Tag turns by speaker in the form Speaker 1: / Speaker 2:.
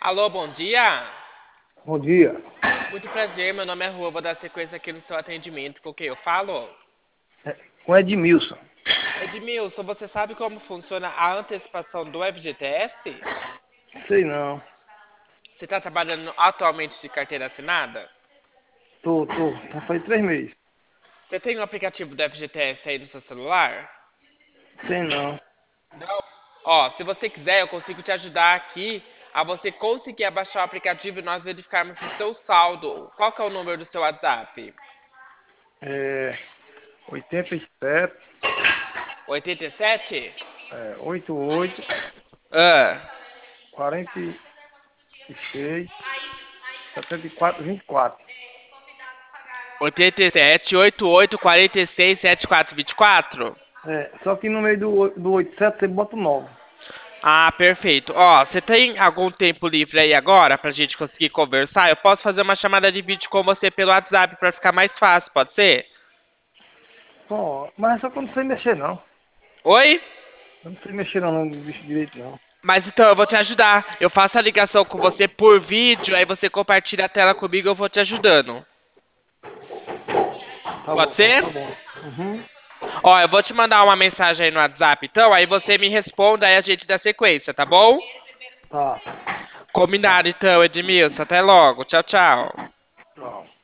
Speaker 1: Alô, bom dia.
Speaker 2: Bom dia.
Speaker 1: Muito prazer, meu nome é Rua, vou dar sequência aqui no seu atendimento. Com quem eu falo?
Speaker 2: Com Edmilson.
Speaker 1: Edmilson, você sabe como funciona a antecipação do FGTS?
Speaker 2: Sei não.
Speaker 1: Você está trabalhando atualmente de carteira assinada?
Speaker 2: Tô. Já faz 3 meses.
Speaker 1: Você tem o aplicativo do FGTS aí no seu celular?
Speaker 2: Sei não.
Speaker 1: Ó, se você quiser, eu consigo te ajudar aqui a você conseguir abaixar o aplicativo e nós verificarmos o seu saldo. Qual que é o número do seu WhatsApp?
Speaker 2: É 87,
Speaker 1: 87?
Speaker 2: 88,
Speaker 1: Ah.
Speaker 2: 46, 74, 24.
Speaker 1: 87, 88, 46, 74, 24?
Speaker 2: Só que no meio do 87 você bota o 9.
Speaker 1: Ah, perfeito. Ó, você tem algum tempo livre aí agora pra gente conseguir conversar? Eu posso fazer uma chamada de vídeo com você pelo WhatsApp pra ficar mais fácil, pode ser?
Speaker 2: Bom, mas é só quando você mexer não.
Speaker 1: Oi?
Speaker 2: Eu não sei mexer não no bicho direito não.
Speaker 1: Mas então eu vou te ajudar. Eu faço a ligação com você por vídeo, aí você compartilha a tela comigo e eu vou te ajudando.
Speaker 2: Tá bom,
Speaker 1: Pode
Speaker 2: então
Speaker 1: ser?
Speaker 2: tá bom. Uhum.
Speaker 1: Ó, eu vou te mandar uma mensagem aí no WhatsApp, então, aí você me responda aí a gente dá sequência, tá bom?
Speaker 2: Tá.
Speaker 1: Combinado então, Edmilson. Até logo. Tchau, tchau.
Speaker 2: Tchau.